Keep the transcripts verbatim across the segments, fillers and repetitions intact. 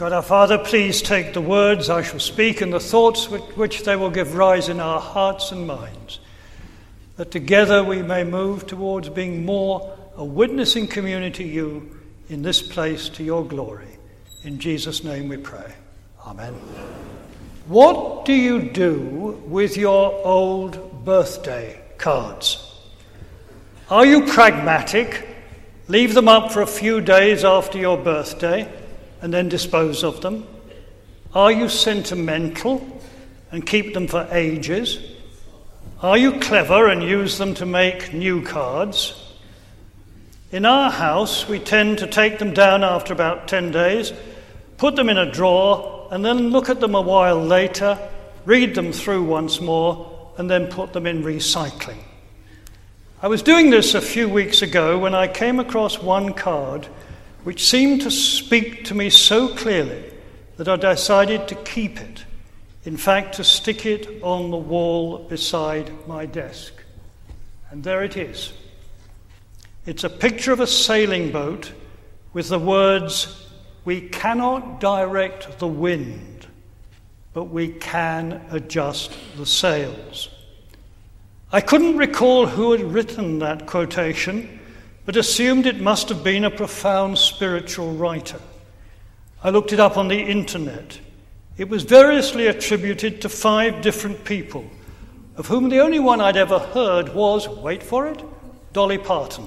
God our Father, please take the words I shall speak and the thoughts with which they will give rise in our hearts and minds, that together we may move towards being more a witnessing community to you in this place to your glory. In Jesus' name we pray. Amen. What do you do with your old birthday cards? Are you pragmatic? Leave them up for a few days after your birthday and then dispose of them? Are you sentimental and keep them for ages? Are you clever and use them to make new cards? In our house, we tend to take them down after about ten days, put them in a drawer, and then look at them a while later, read them through once more, and then put them in recycling. I was doing this a few weeks ago when I came across one card which seemed to speak to me so clearly that I decided to keep it. In fact, to stick it on the wall beside my desk. And there it is. It's a picture of a sailing boat with the words, "We cannot direct the wind, but we can adjust the sails." I couldn't recall who had written that quotation, but assumed it must have been a profound spiritual writer. I looked it up on the internet. It was variously attributed to five different people, of whom the only one I'd ever heard was, wait for it, Dolly Parton.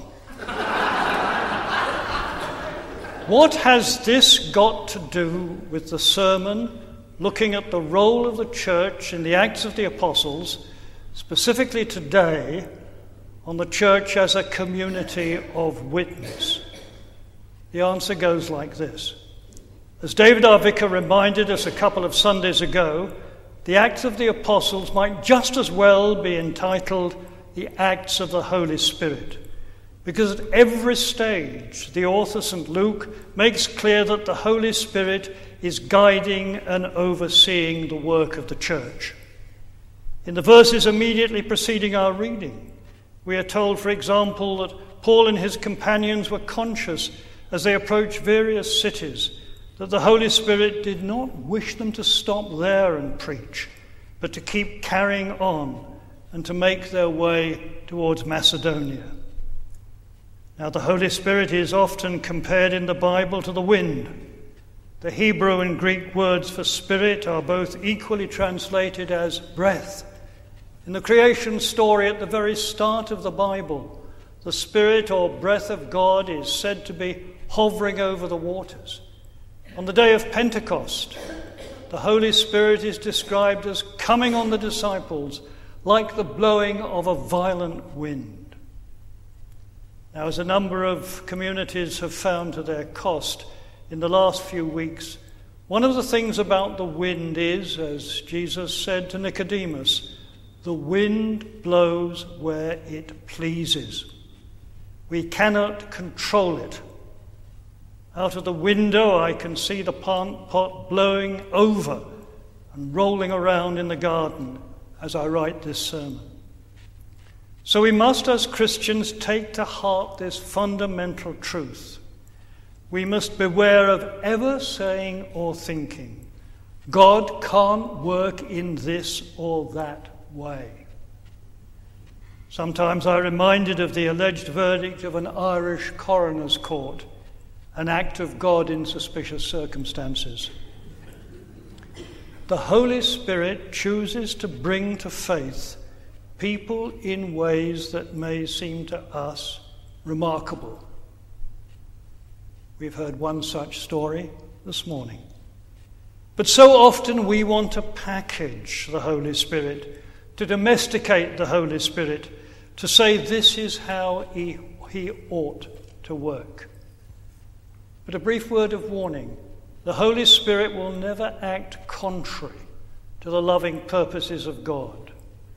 What has this got to do with the sermon looking at the role of the church in the Acts of the Apostles, specifically today, on the church as a community of witness? The answer goes like this. As David our vicar reminded us a couple of Sundays ago, the Acts of the Apostles might just as well be entitled the Acts of the Holy Spirit, because at every stage the author, Saint Luke, makes clear that the Holy Spirit is guiding and overseeing the work of the church. In the verses immediately preceding our reading, we are told, for example, that Paul and his companions were conscious as they approached various cities that the Holy Spirit did not wish them to stop there and preach, but to keep carrying on and to make their way towards Macedonia. Now, the Holy Spirit is often compared in the Bible to the wind. The Hebrew and Greek words for spirit are both equally translated as breath. In the creation story at the very start of the Bible, the Spirit or breath of God is said to be hovering over the waters. On the day of Pentecost, the Holy Spirit is described as coming on the disciples like the blowing of a violent wind. Now, as a number of communities have found to their cost in the last few weeks, one of the things about the wind is, as Jesus said to Nicodemus, the wind blows where it pleases. We cannot control it. Out of the window, I can see the plant pot blowing over and rolling around in the garden as I write this sermon. So we must, as Christians, take to heart this fundamental truth. We must beware of ever saying or thinking, God can't work in this or that way. Sometimes I'm reminded of the alleged verdict of an Irish coroner's court, an act of God in suspicious circumstances. The Holy Spirit chooses to bring to faith people in ways that may seem to us remarkable. We've heard one such story this morning. But so often we want to package the Holy Spirit, to domesticate the Holy Spirit, to say this is how he, he ought to work. But a brief word of warning. The Holy Spirit will never act contrary to the loving purposes of God.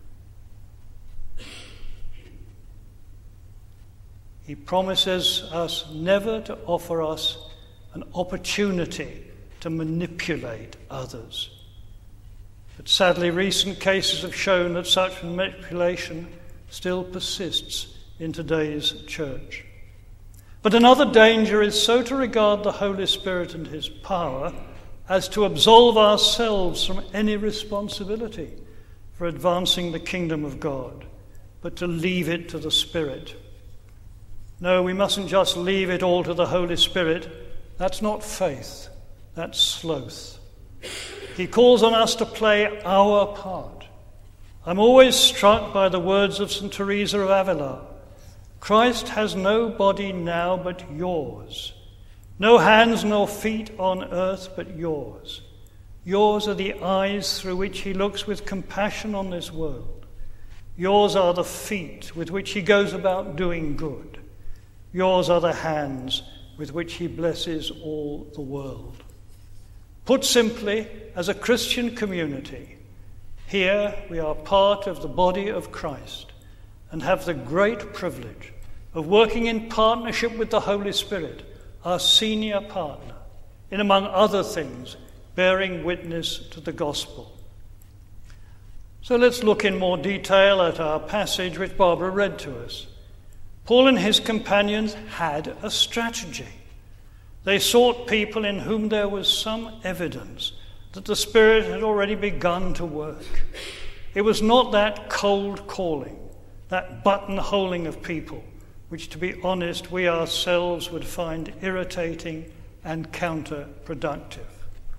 He promises us never to offer us an opportunity to manipulate others. But sadly, recent cases have shown that such manipulation still persists in today's church. But another danger is so to regard the Holy Spirit and his power as to absolve ourselves from any responsibility for advancing the kingdom of God, but to leave it to the Spirit. No, we mustn't just leave it all to the Holy Spirit. That's not faith. That's sloth. He calls on us to play our part. I'm always struck by the words of Saint Teresa of Avila. Christ has no body now but yours. No hands nor feet on earth but yours. Yours are the eyes through which he looks with compassion on this world. Yours are the feet with which he goes about doing good. Yours are the hands with which he blesses all the world. Put simply, as a Christian community, here we are part of the body of Christ and have the great privilege of working in partnership with the Holy Spirit, our senior partner, in, among other things, bearing witness to the gospel. So let's look in more detail at our passage which Barbara read to us. Paul and his companions had a strategy. They sought people in whom there was some evidence that the Spirit had already begun to work. It was not that cold calling, that buttonholing of people, which, to be honest, we ourselves would find irritating and counterproductive.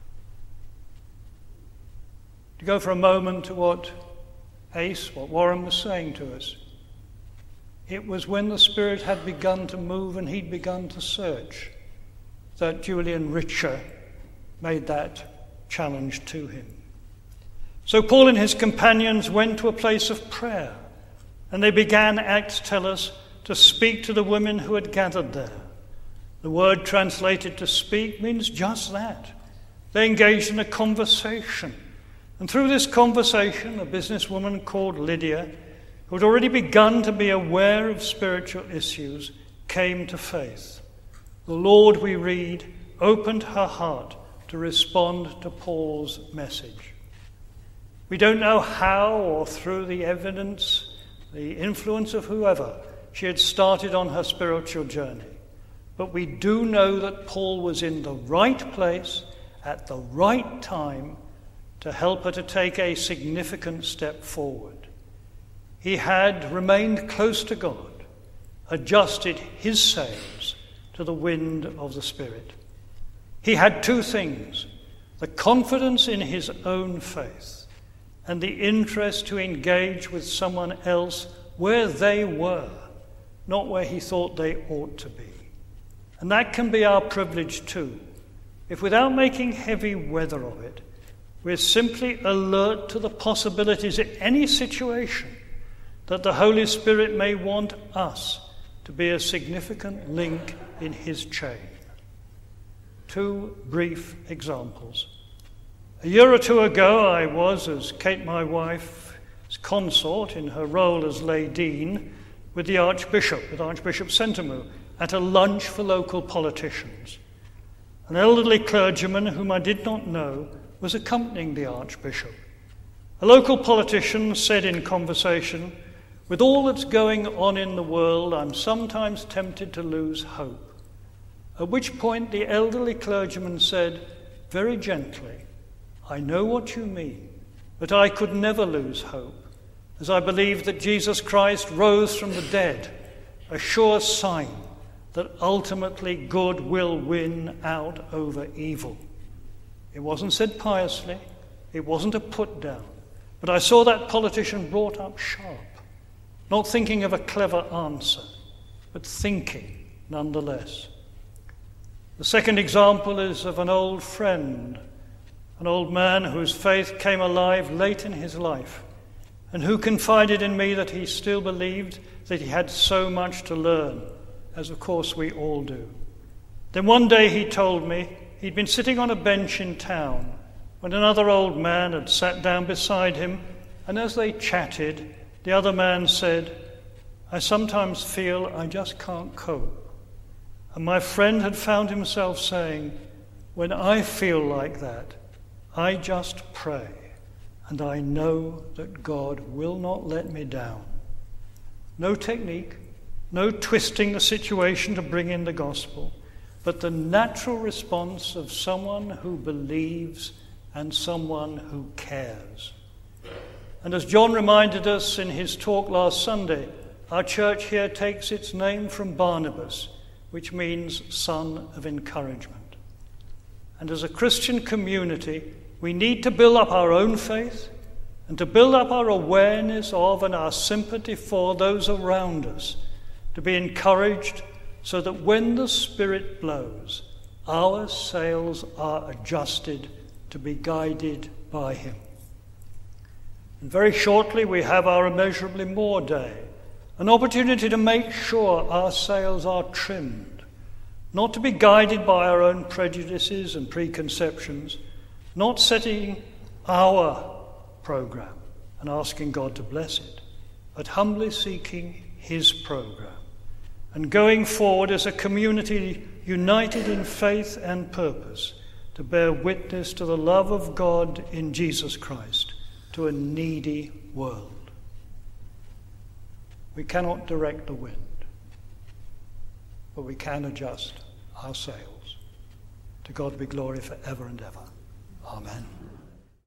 To go for a moment to what Ace, what Warren was saying to us, it was when the Spirit had begun to move and he'd begun to search that Julian Richer made that challenge to him. So Paul and his companions went to a place of prayer, and they began, Acts tell us, to speak to the women who had gathered there. The word translated to speak means just that. They engaged in a conversation. And through this conversation, a businesswoman called Lydia, who had already begun to be aware of spiritual issues, came to faith. The Lord, we read, opened her heart to respond to Paul's message. We don't know how or through the evidence, the influence of whoever, she had started on her spiritual journey. But we do know that Paul was in the right place at the right time to help her to take a significant step forward. He had remained close to God, adjusted his sails to the wind of the Spirit. He had two things: the confidence in his own faith and the interest to engage with someone else where they were, not where he thought they ought to be. And that can be our privilege too, if without making heavy weather of it, we're simply alert to the possibilities in any situation that the Holy Spirit may want us to be a significant link in his chain. Two brief examples. A year or two ago, I was, as Kate, my wife's consort, in her role as lay dean, with the Archbishop, with Archbishop Sentamu, at a lunch for local politicians. An elderly clergyman whom I did not know was accompanying the Archbishop. A local politician said in conversation, "With all that's going on in the world, I'm sometimes tempted to lose hope." At which point the elderly clergyman said, very gently, "I know what you mean, but I could never lose hope, as I believe that Jesus Christ rose from the dead, a sure sign that ultimately good will win out over evil." It wasn't said piously, it wasn't a put down, but I saw that politician brought up sharp, not thinking of a clever answer, but thinking nonetheless. The second example is of an old friend, an old man whose faith came alive late in his life, and who confided in me that he still believed that he had so much to learn, as of course we all do. Then one day he told me he'd been sitting on a bench in town when another old man had sat down beside him, and as they chatted, the other man said, "I sometimes feel I just can't cope." And my friend had found himself saying, "When I feel like that, I just pray, and I know that God will not let me down." No technique, no twisting the situation to bring in the gospel, but the natural response of someone who believes and someone who cares. And as John reminded us in his talk last Sunday, our church here takes its name from Barnabas, which means son of encouragement. And as a Christian community, we need to build up our own faith and to build up our awareness of and our sympathy for those around us, to be encouraged so that when the Spirit blows, our sails are adjusted to be guided by him. And very shortly we have our Immeasurably More Day, an opportunity to make sure our sails are trimmed, not to be guided by our own prejudices and preconceptions, not setting our program and asking God to bless it, but humbly seeking his program and going forward as a community united in faith and purpose to bear witness to the love of God in Jesus Christ to a needy world. We cannot direct the wind, but we can adjust our sails. To God be glory forever and ever. Amen.